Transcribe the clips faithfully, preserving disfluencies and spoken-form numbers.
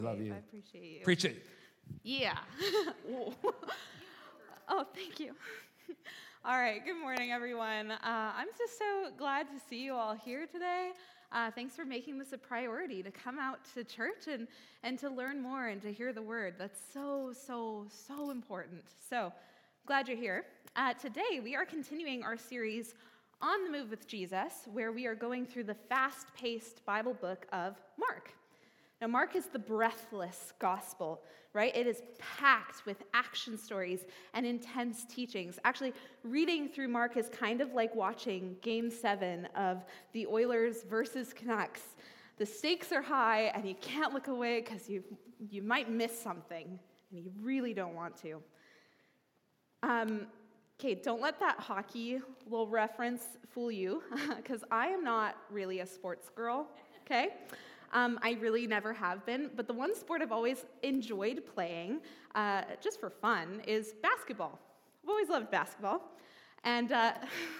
Love you. I appreciate you. Preach it. Yeah. Oh, thank you. All right, good morning, everyone. Uh, I'm just so glad to see you all here today. Uh, thanks for making this a priority to come out to church and, and to learn more and to hear the word. That's so, so, so important. So glad you're here. Uh, today, we are continuing our series On the Move with Jesus, where we are going through the fast-paced Bible book of Mark. Now, Mark is the breathless gospel, right? It is packed with action stories and intense teachings. Actually, reading through Mark is kind of like watching Game seven of the Oilers versus Canucks. The stakes are high, and you can't look away because you you might miss something, and you really don't want to. Um, okay, don't let that hockey little reference fool you, because I am not really a sports girl, okay? Um, I really never have been, but the one sport I've always enjoyed playing, uh, just for fun, is basketball. I've always loved basketball, and uh,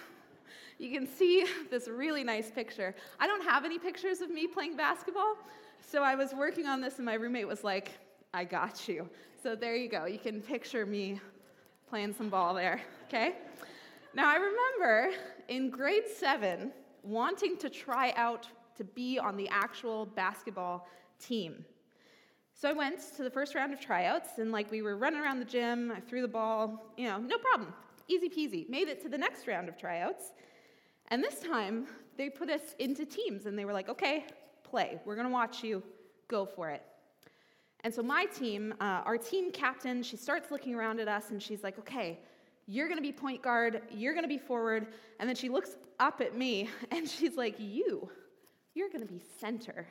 you can see this really nice picture. I don't have any pictures of me playing basketball, so I was working on this, and my roommate was like, I got you. So there you go. You can picture me playing some ball there, okay? Now, I remember in grade seven wanting to try out to be on the actual basketball team. So I went to the first round of tryouts, and like we were running around the gym, I threw the ball, you know, no problem, easy peasy. Made it to the next round of tryouts, and this time they put us into teams, and they were like, okay, play, we're gonna watch you, go for it. And so my team, uh, our team captain, she starts looking around at us, and she's like, okay, you're gonna be point guard, you're gonna be forward, and then she looks up at me, and she's like, you, you're going to be center.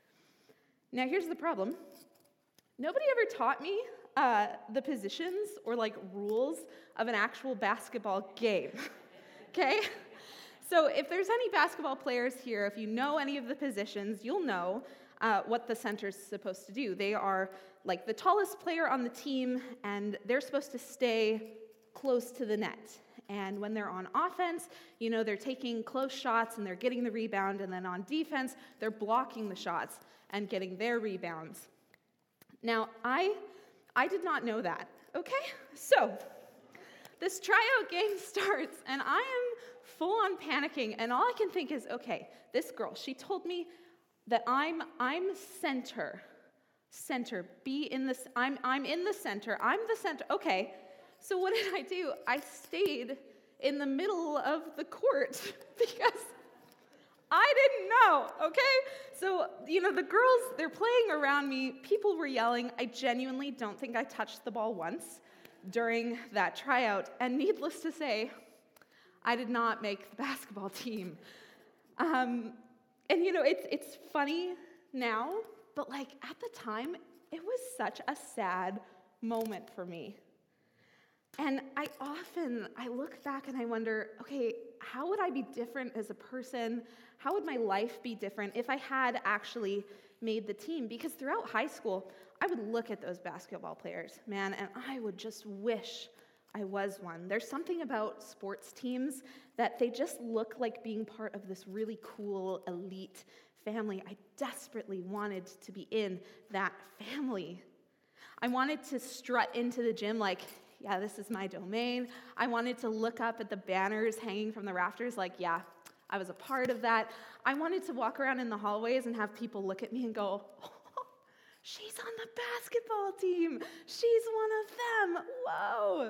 Now, here's the problem. Nobody ever taught me uh, the positions or, like, rules of an actual basketball game, okay? So if there's any basketball players here, if you know any of the positions, you'll know uh, what the center's supposed to do. They are, like, the tallest player on the team, and they're supposed to stay close to the net. And when they're on offense, you know, they're taking close shots and they're getting the rebound. And then on defense, they're blocking the shots and getting their rebounds. Now, I, I did not know that, okay? So, this tryout game starts, and I am full on panicking. And all I can think is, okay, this girl, she told me that I'm, I'm center. Center, be in this, I'm, I'm in the center. I'm the center, okay. So what did I do? I stayed in the middle of the court because I didn't know, okay? So, you know, the girls, they're playing around me. People were yelling. I genuinely don't think I touched the ball once during that tryout. And needless to say, I did not make the basketball team. Um, and, you know, it's it's funny now, but, like, at the time, it was such a sad moment for me. And I often, I look back and I wonder, okay, how would I be different as a person? How would my life be different if I had actually made the team? Because throughout high school, I would look at those basketball players, man, and I would just wish I was one. There's something about sports teams that they just look like being part of this really cool, elite family. I desperately wanted to be in that family. I wanted to strut into the gym like, yeah, this is my domain. I wanted to look up at the banners hanging from the rafters like, yeah, I was a part of that. I wanted to walk around in the hallways and have people look at me and go, oh, she's on the basketball team. She's one of them. Whoa.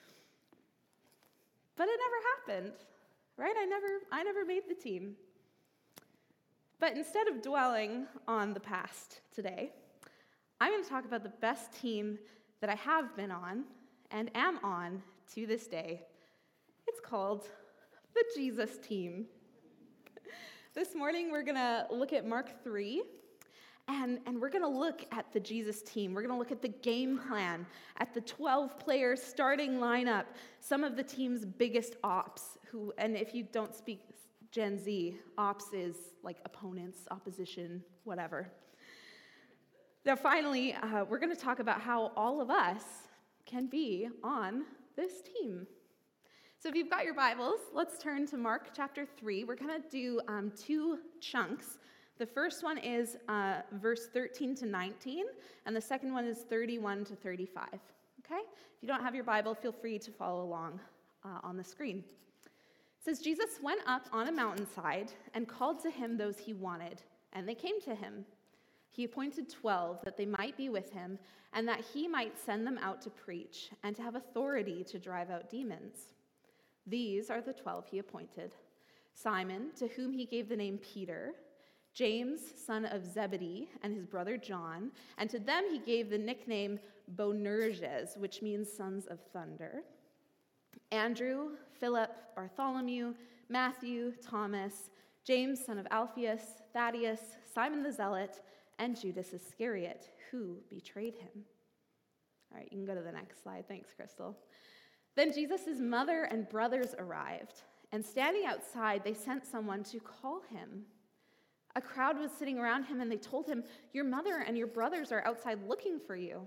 But it never happened, right? I never, I never made the team. But instead of dwelling on the past today, I'm going to talk about the best team that I have been on and am on to this day. It's called the Jesus Team. This morning we're going to look at Mark three, and, and we're going to look at the Jesus Team. We're going to look at the game plan, at the twelve-player starting lineup, some of the team's biggest ops, who, and if you don't speak Gen Z, ops is like opponents, opposition, whatever. Now finally, uh, we're going to talk about how all of us can be on this team. So if you've got your Bibles, let's turn to Mark chapter three. We're going to do um, two chunks. The first one is uh, verse thirteen to nineteen, and the second one is thirty-one to thirty-five. Okay? If you don't have your Bible, feel free to follow along uh, on the screen. It says, Jesus went up on a mountainside and called to him those he wanted, and they came to him. He appointed twelve that they might be with him, and that he might send them out to preach and to have authority to drive out demons. These are the twelve he appointed: Simon, to whom he gave the name Peter, James, son of Zebedee, and his brother John, and to them he gave the nickname Boanerges, which means sons of thunder, Andrew, Philip, Bartholomew, Matthew, Thomas, James, son of Alphaeus, Thaddeus, Simon the Zealot, and Judas Iscariot, who betrayed him. All right, you can go to the next slide. Thanks, Crystal. Then Jesus' mother and brothers arrived, and standing outside, they sent someone to call him. A crowd was sitting around him, and they told him, "Your mother and your brothers are outside looking for you."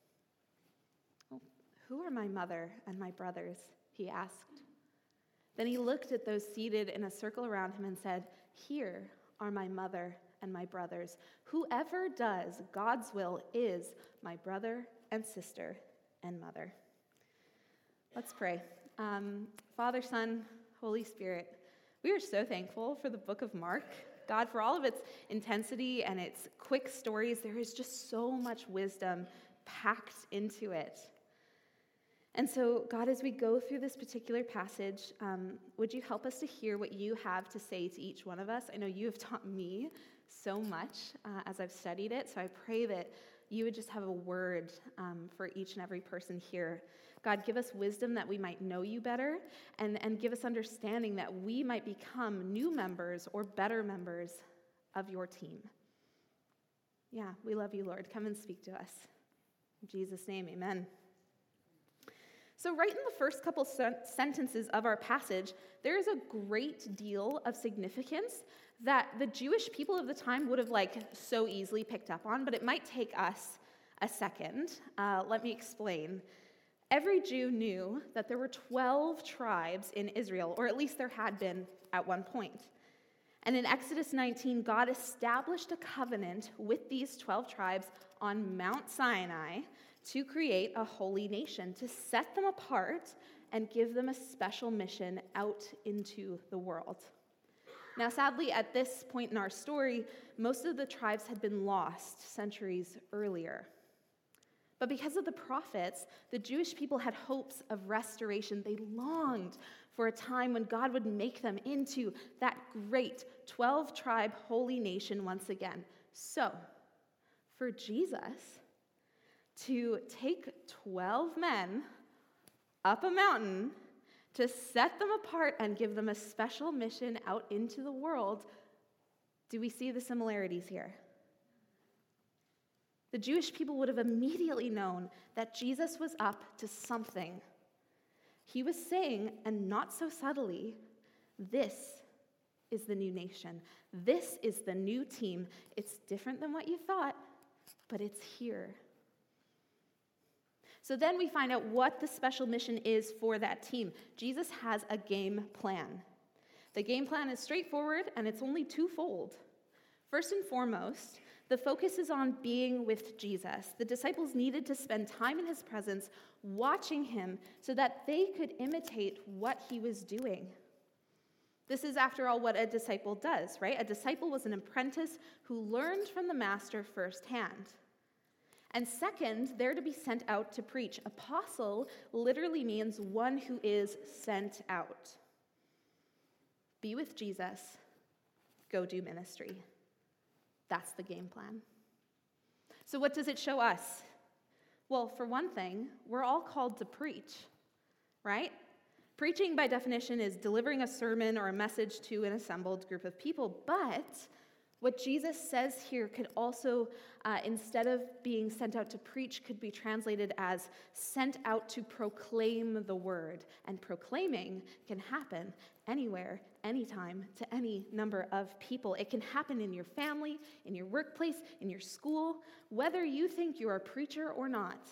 "Oh, who are my mother and my brothers?" he asked. Then he looked at those seated in a circle around him and said, "Here are my mother and my brothers. Whoever does God's will is my brother and sister and mother." Let's pray. Um, Father, Son, Holy Spirit, we are so thankful for the book of Mark. God, for all of its intensity and its quick stories, there is just so much wisdom packed into it. And so, God, as we go through this particular passage, um, would you help us to hear what you have to say to each one of us? I know you have taught me so much uh, as I've studied it, so I pray that you would just have a word um, for each and every person here. God, give us wisdom that we might know you better, and, and give us understanding that we might become new members or better members of your team. Yeah, we love you, Lord. Come and speak to us. In Jesus' name, amen. So right in the first couple sen- sentences of our passage, there is a great deal of significance that the Jewish people of the time would have like so easily picked up on, but it might take us a second. Uh, let me explain. Every Jew knew that there were twelve tribes in Israel, or at least there had been at one point. And in Exodus nineteen, God established a covenant with these twelve tribes on Mount Sinai to create a holy nation, to set them apart and give them a special mission out into the world. Now, sadly, at this point in our story, most of the tribes had been lost centuries earlier. But because of the prophets, the Jewish people had hopes of restoration. They longed for a time when God would make them into that great twelve-tribe holy nation once again. So, for Jesus to take twelve men up a mountain to set them apart and give them a special mission out into the world, do we see the similarities here? The Jewish people would have immediately known that Jesus was up to something. He was saying, and not so subtly, this is the new nation. This is the new team. It's different than what you thought, but it's here. So then we find out what the special mission is for that team. Jesus has a game plan. The game plan is straightforward, and it's only twofold. First and foremost, the focus is on being with Jesus. The disciples needed to spend time in his presence, watching him, so that they could imitate what he was doing. This is, after all, what a disciple does, right? A disciple was an apprentice who learned from the master firsthand. And second, they're to be sent out to preach. Apostle literally means one who is sent out. Be with Jesus, go do ministry. That's the game plan. So what does it show us? Well, for one thing, we're all called to preach, right? Preaching, by definition, is delivering a sermon or a message to an assembled group of people. But what Jesus says here could also, uh, instead of being sent out to preach, could be translated as sent out to proclaim the word. And proclaiming can happen anywhere, anytime, to any number of people. It can happen in your family, in your workplace, in your school, whether you think you're a preacher or not.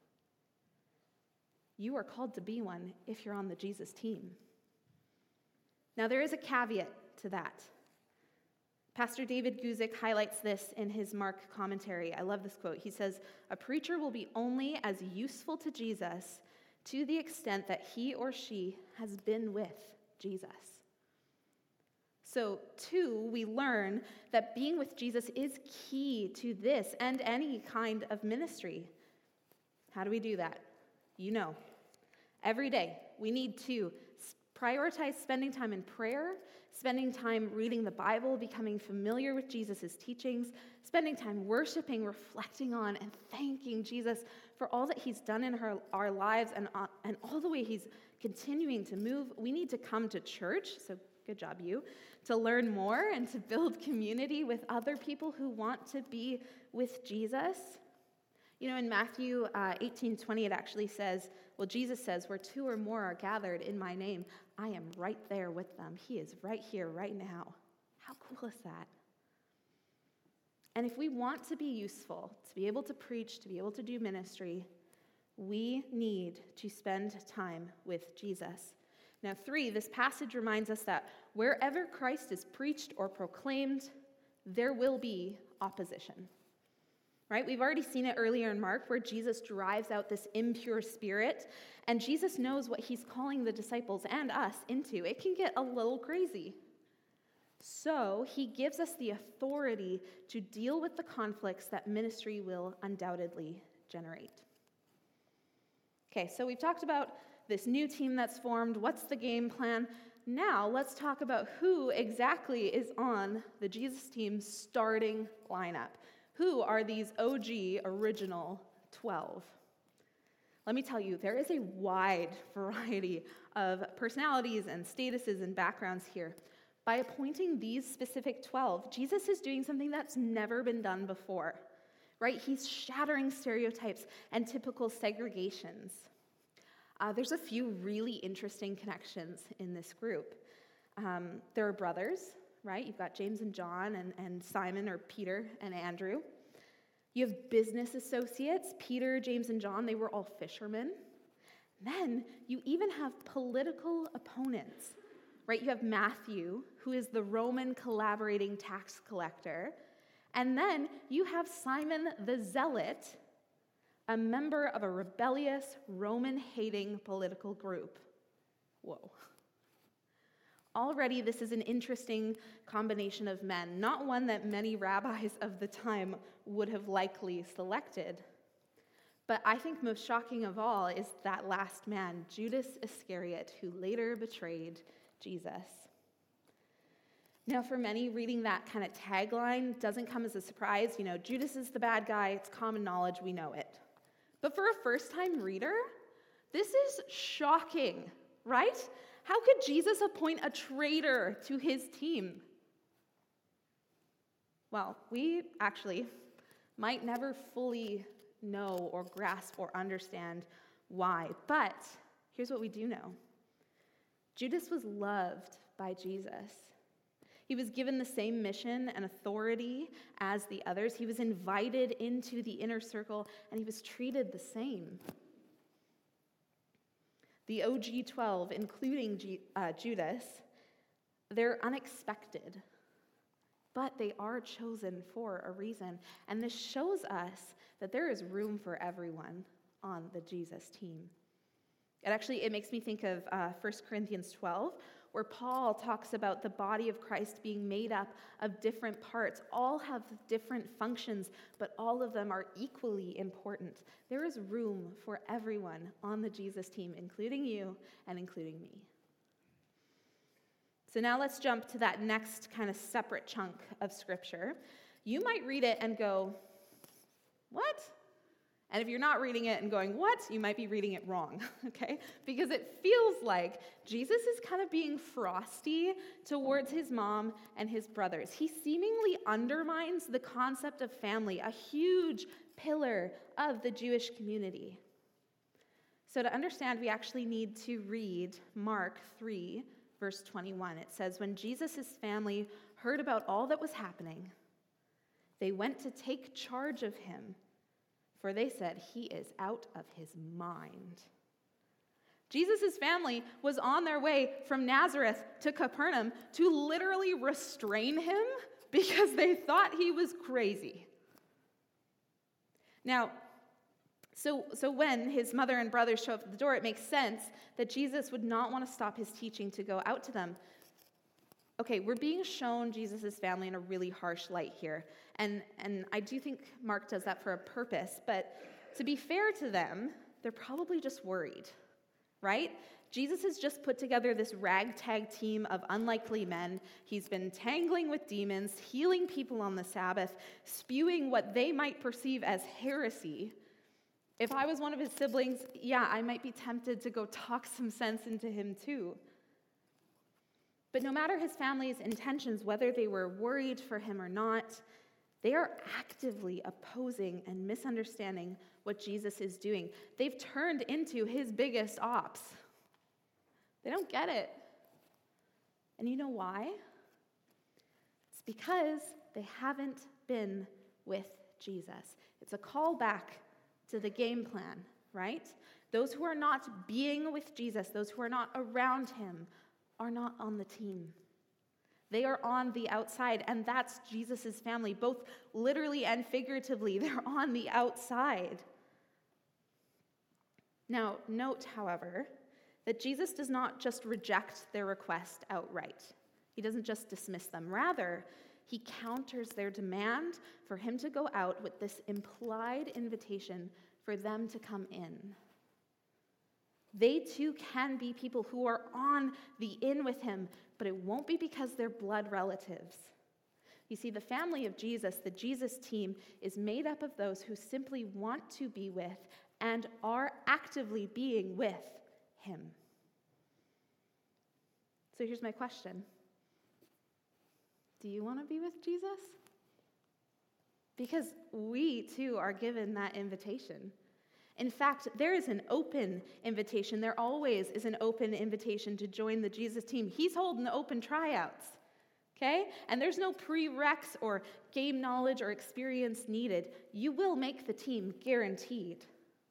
You are called to be one if you're on the Jesus team. Now, there is a caveat to that. Pastor David Guzik highlights this in his Mark commentary. I love this quote. He says, "A preacher will be only as useful to Jesus to the extent that he or she has been with Jesus." So, two, we learn that being with Jesus is key to this and any kind of ministry. How do we do that? You know, every day we need to prioritize spending time in prayer, spending time reading the Bible, becoming familiar with Jesus' teachings, spending time worshiping, reflecting on, and thanking Jesus for all that he's done in her, our lives and, uh, and all the way he's continuing to move. We need to come to church, so good job you, to learn more and to build community with other people who want to be with Jesus. You know, in Matthew uh, eighteen twenty, it actually says, well, Jesus says, "Where two or more are gathered in my name, I am right there with them." He is right here, right now. How cool is that? And if we want to be useful, to be able to preach, to be able to do ministry, we need to spend time with Jesus. Now, three, this passage reminds us that wherever Christ is preached or proclaimed, there will be opposition. Right? We've already seen it earlier in Mark where Jesus drives out this impure spirit, and Jesus knows what he's calling the disciples and us into. It can get a little crazy. So he gives us the authority to deal with the conflicts that ministry will undoubtedly generate. Okay, so we've talked about this new team that's formed. What's the game plan? Now let's talk about who exactly is on the Jesus team starting lineup. Who are these O G original twelve? Let me tell you, there is a wide variety of personalities and statuses and backgrounds here. By appointing these specific twelve, Jesus is doing something that's never been done before, right? He's shattering stereotypes and typical segregations. Uh, there's a few really interesting connections in this group. Um, there are brothers, right? You've got James and John and, and Simon or Peter and Andrew. You have business associates, Peter, James, and John. They were all fishermen. Then you even have political opponents, right? You have Matthew, who is the Roman collaborating tax collector. And then you have Simon the Zealot, a member of a rebellious, Roman-hating political group. Whoa. Already, this is an interesting combination of men, not one that many rabbis of the time would have likely selected. But I think most shocking of all is that last man, Judas Iscariot, who later betrayed Jesus. Now, for many, reading that kind of tagline doesn't come as a surprise. You know, Judas is the bad guy. It's common knowledge. We know it. But for a first-time reader, this is shocking, right? How could Jesus appoint a traitor to his team? Well, we actually might never fully know or grasp or understand why. But here's what we do know. Judas was loved by Jesus. He was given the same mission and authority as the others. He was invited into the inner circle, and he was treated the same. The O G twelve, including G, uh, Judas, they're unexpected, but they are chosen for a reason. And this shows us that there is room for everyone on the Jesus team. It actually, it makes me think of uh, First Corinthians twelve, where Paul talks about the body of Christ being made up of different parts. All have different functions, but all of them are equally important. There is room for everyone on the Jesus team, including you and including me. So now let's jump to that next kind of separate chunk of Scripture. You might read it and go, what? And if you're not reading it and going, what? You might be reading it wrong, okay? Because it feels like Jesus is kind of being frosty towards his mom and his brothers. He seemingly undermines the concept of family, a huge pillar of the Jewish community. So to understand, we actually need to read Mark three, verse twenty-one. It says, when Jesus' family heard about all that was happening, they went to take charge of him, for they said, he is out of his mind. Jesus' family was on their way from Nazareth to Capernaum to literally restrain him because they thought he was crazy. Now, so, so when his mother and brothers show up at the door, it makes sense that Jesus would not want to stop his teaching to go out to them. Okay, we're being shown Jesus' family in a really harsh light here. And, and I do think Mark does that for a purpose. But to be fair to them, they're probably just worried, right? Jesus has just put together this ragtag team of unlikely men. He's been tangling with demons, healing people on the Sabbath, spewing what they might perceive as heresy. If I was one of his siblings, yeah, I might be tempted to go talk some sense into him too. But no matter his family's intentions, whether they were worried for him or not, they are actively opposing and misunderstanding what Jesus is doing. They've turned into his biggest ops. They don't get it. And you know why? It's because they haven't been with Jesus. It's a call back to the game plan, right? Those who are not being with Jesus, those who are not around him, are not on the team. They are on the outside, and that's Jesus' family, both literally and figuratively. They're on the outside. Now, note, however, that Jesus does not just reject their request outright. He doesn't just dismiss them. Rather, he counters their demand for him to go out with this implied invitation for them to come in. They too can be people who are on the in with him, but it won't be because they're blood relatives. You see, the family of Jesus, the Jesus team, is made up of those who simply want to be with and are actively being with him. So here's my question. Do you want to be with Jesus? Because we too are given that invitation. In fact, there is an open invitation. There always is an open invitation to join the Jesus team. He's holding open tryouts, okay? And there's no prereqs or game knowledge or experience needed. You will make the team, guaranteed.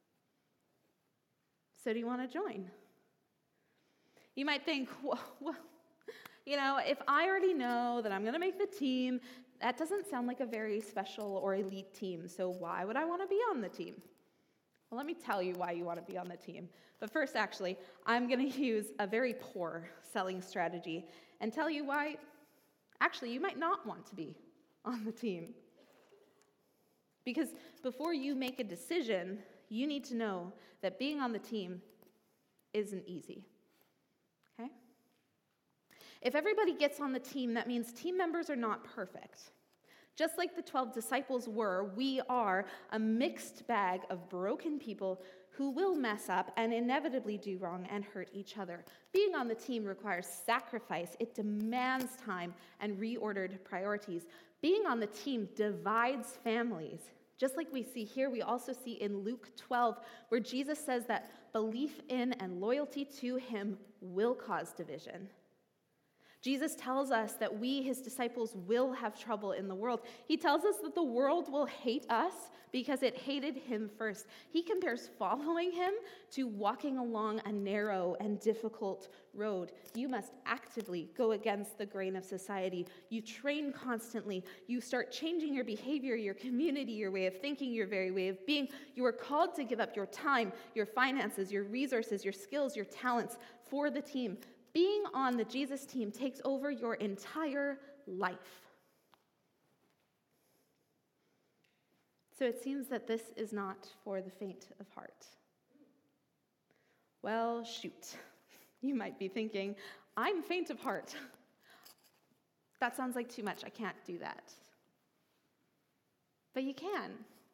So do you want to join? You might think, well, well, you know, if I already know that I'm going to make the team, that doesn't sound like a very special or elite team, so why would I want to be on the team? Well, let me tell you why you want to be on the team. But first, actually, I'm going to use a very poor selling strategy and tell you why, actually, you might not want to be on the team. Because before you make a decision, you need to know that being on the team isn't easy. Okay? If everybody gets on the team, that means team members are not perfect. Just like the twelve disciples were, we are a mixed bag of broken people who will mess up and inevitably do wrong and hurt each other. Being on the team requires sacrifice. It demands time and reordered priorities. Being on the team divides families. Just like we see here, we also see in Luke twelve, where Jesus says that belief in and loyalty to him will cause division. Jesus tells us that we, his disciples, will have trouble in the world. He tells us that the world will hate us because it hated him first. He compares following him to walking along a narrow and difficult road. You must actively go against the grain of society. You train constantly. You start changing your behavior, your community, your way of thinking, your very way of being. You are called to give up your time, your finances, your resources, your skills, your talents for the team. Being on the Jesus team takes over your entire life. So it seems that this is not for the faint of heart. Well, shoot. You might be thinking, I'm faint of heart. That sounds like too much. I can't do that. But you can.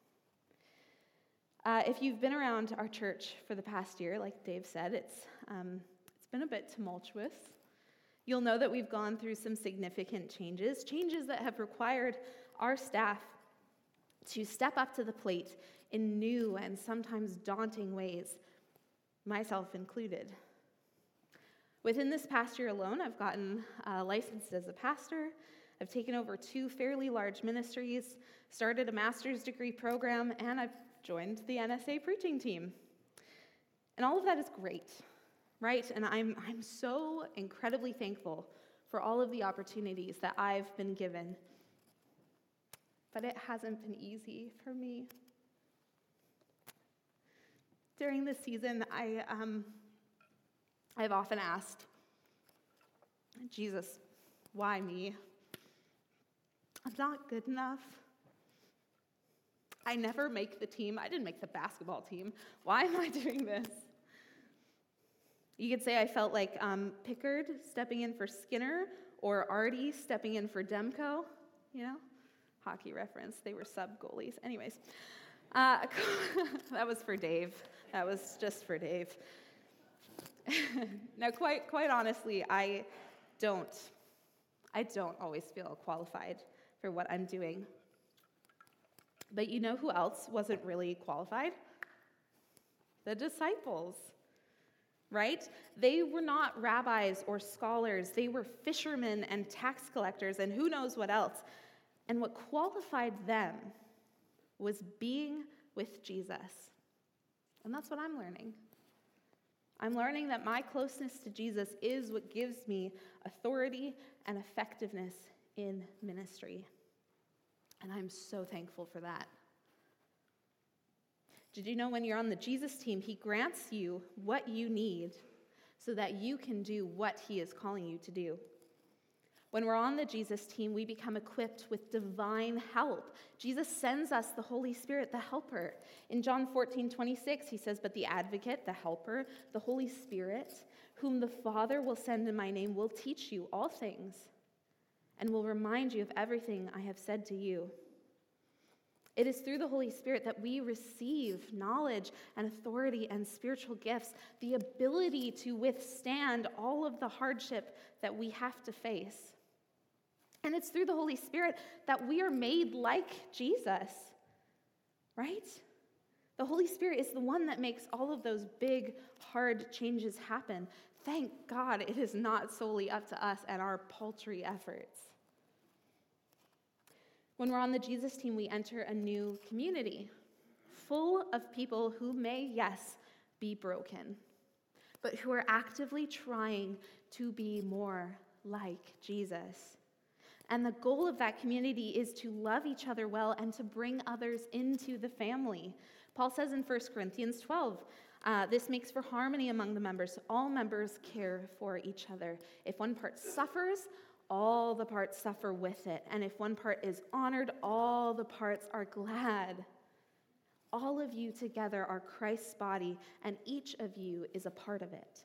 Uh, if you've been around our church for the past year, like Dave said, it's... Um, It's been a bit tumultuous. You'll know that we've gone through some significant changes, changes that have required our staff to step up to the plate in new and sometimes daunting ways, myself included. Within this past year alone, I've gotten uh, licensed as a pastor. I've taken over two fairly large ministries, started a master's degree program, and I've joined the N S A preaching team. And all of that is great. Right? And I'm I'm so incredibly thankful for all of the opportunities that I've been given. but it hasn't been easy for me. During this season, I, um, I've often asked, Jesus, why me? I'm not good enough. I never make the team. I didn't make the basketball team. Why am I doing this? You could say I felt like um, Pickard stepping in for Skinner or Artie stepping in for Demko, you know? Hockey reference. They were sub-goalies. Anyways, uh, that was for Dave. That was just for Dave. Now, quite quite honestly, I don't, I don't always feel qualified for what I'm doing. But you know who else wasn't really qualified? The disciples, right? They were not rabbis or scholars. They were fishermen and tax collectors and who knows what else. And what qualified them was being with Jesus. And that's what I'm learning. I'm learning that my closeness to Jesus is what gives me authority and effectiveness in ministry. And I'm so thankful for that. Did you know when you're on the Jesus team, he grants you what you need so that you can do what he is calling you to do? When we're on the Jesus team, we become equipped with divine help. Jesus sends us the Holy Spirit, the helper. In John fourteen twenty-six, he says, "But the advocate, the helper, the Holy Spirit, whom the Father will send in my name, will teach you all things and will remind you of everything I have said to you." It is through the Holy Spirit that we receive knowledge and authority and spiritual gifts, the ability to withstand all of the hardship that we have to face. And it's through the Holy Spirit that we are made like Jesus, right? The Holy Spirit is the one that makes all of those big, hard changes happen. Thank God it is not solely up to us and our paltry efforts. When we're on the Jesus team, we enter a new community full of people who may, yes, be broken, but who are actively trying to be more like Jesus. And the goal of that community is to love each other well and to bring others into the family. Paul says in First Corinthians twelve, uh, this makes for harmony among the members. All members care for each other. If one part suffers, all the parts suffer with it. And if one part is honored, all the parts are glad. All of you together are Christ's body, and each of you is a part of it.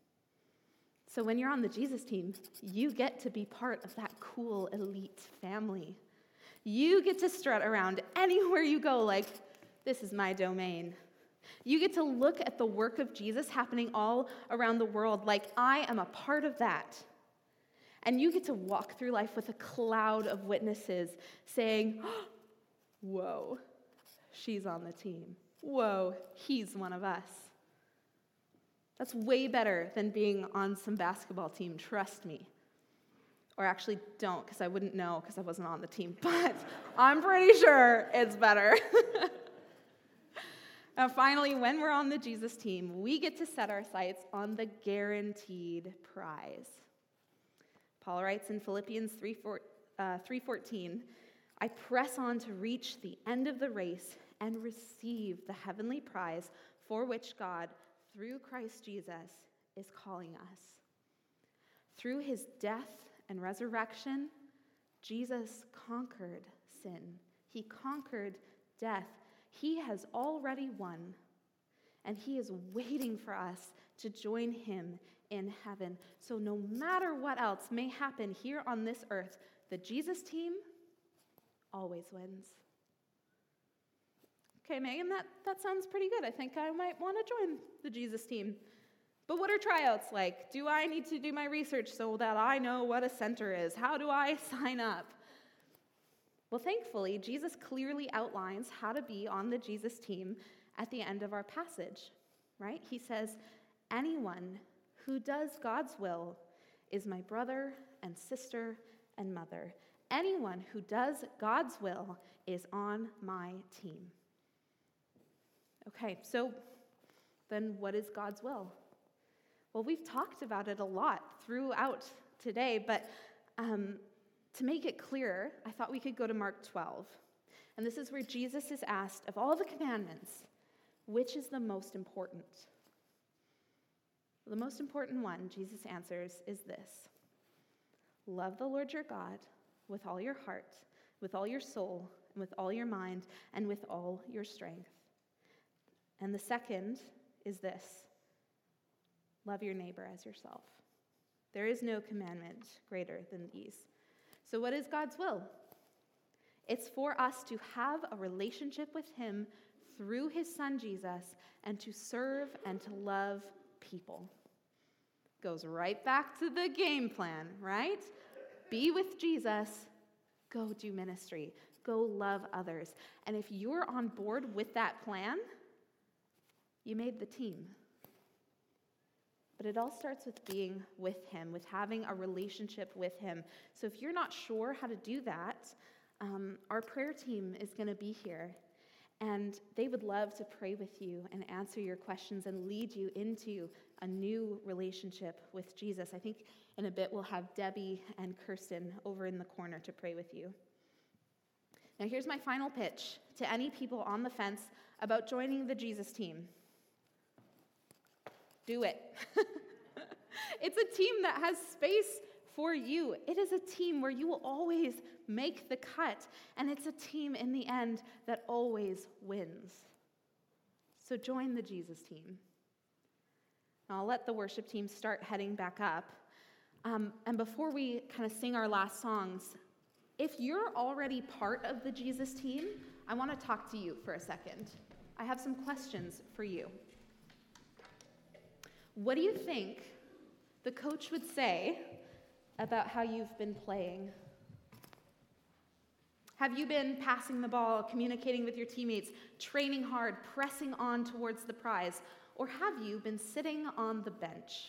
So when you're on the Jesus team, you get to be part of that cool elite family. You get to strut around anywhere you go like, this is my domain. You get to look at the work of Jesus happening all around the world like I am a part of that. And you get to walk through life with a cloud of witnesses saying, whoa, she's on the team. Whoa, he's one of us. That's way better than being on some basketball team, trust me. Or actually don't, because I wouldn't know because I wasn't on the team. But I'm pretty sure it's better. Now finally, when we're on the Jesus team, we get to set our sights on the guaranteed prize. Paul writes in Philippians three fourteen, I press on to reach the end of the race and receive the heavenly prize for which God, through Christ Jesus, is calling us. Through his death and resurrection, Jesus conquered sin. He conquered death. He has already won, and he is waiting for us to join him in heaven. So no matter what else may happen here on this earth, the Jesus team always wins. Okay, Megan, that, that sounds pretty good. I think I might want to join the Jesus team. But what are tryouts like? Do I need to do my research so that I know what a center is? How do I sign up? Well, thankfully, Jesus clearly outlines how to be on the Jesus team at the end of our passage, right? He says, anyone who does God's will is my brother and sister and mother. Anyone who does God's will is on my team. Okay, so then what is God's will? Well, we've talked about it a lot throughout today, but um, to make it clearer, I thought we could go to Mark twelve. And this is where Jesus is asked, of all the commandments, which is the most important? The most important one, Jesus answers, is this: love the Lord your God with all your heart, with all your soul, and with all your mind, and with all your strength. And the second is this: love your neighbor as yourself. There is no commandment greater than these. So what is God's will? It's for us to have a relationship with him through his son Jesus, and to serve and to love people. Goes right back to the game plan, right? Be with Jesus, go do ministry, go love others. And if you're on board with that plan, you made the team. But it all starts with being with him, with having a relationship with him. So if you're not sure how to do that, um, our prayer team is going to be here. And they would love to pray with you and answer your questions and lead you into a new relationship with Jesus. I think in a bit we'll have Debbie and Kirsten over in the corner to pray with you. Now here's my final pitch to any people on the fence about joining the Jesus team. Do it. It's a team that has space for you. It is a team where you will always make the cut, and it's a team in the end that always wins. So join the Jesus team. Now I'll let the worship team start heading back up. Um, and before we kind of sing our last songs, if you're already part of the Jesus team, I want to talk to you for a second. I have some questions for you. What do you think the coach would say about how you've been playing? Have you been passing the ball, communicating with your teammates, training hard, pressing on towards the prize? Or have you been sitting on the bench?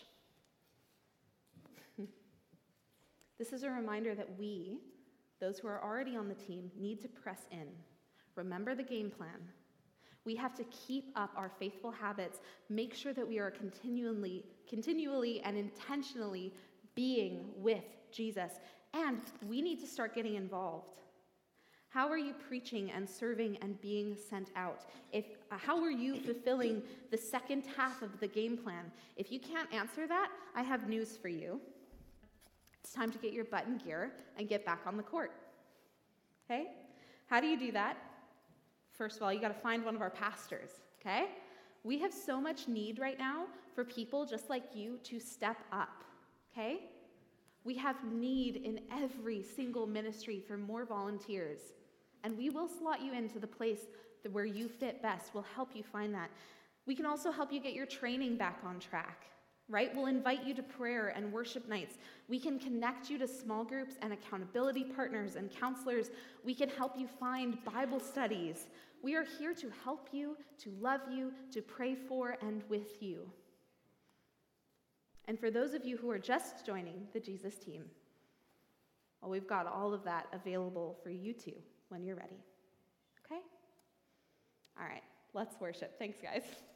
This is a reminder that we, those who are already on the team, need to press in. Remember the game plan. We have to keep up our faithful habits, make sure that we are continually, continually and intentionally being with Jesus. And we need to start getting involved. How are you preaching and serving and being sent out? If uh, how are you fulfilling the second half of the game plan? If you can't answer that, I have news for you. It's time to get your butt in gear and get back on the court. Okay? How do you do that? First of all, you got to find one of our pastors, okay? We have so much need right now for people just like you to step up, okay? We have need in every single ministry for more volunteers, and we will slot you into the place that where you fit best. We'll help you find that. We can also help you get your training back on track, right? We'll invite you to prayer and worship nights. We can connect you to small groups and accountability partners and counselors. We can help you find Bible studies. We are here to help you, to love you, to pray for and with you. And for those of you who are just joining the Jesus team, well, we've got all of that available for you too when you're ready. Okay? All right, let's worship. Thanks, guys.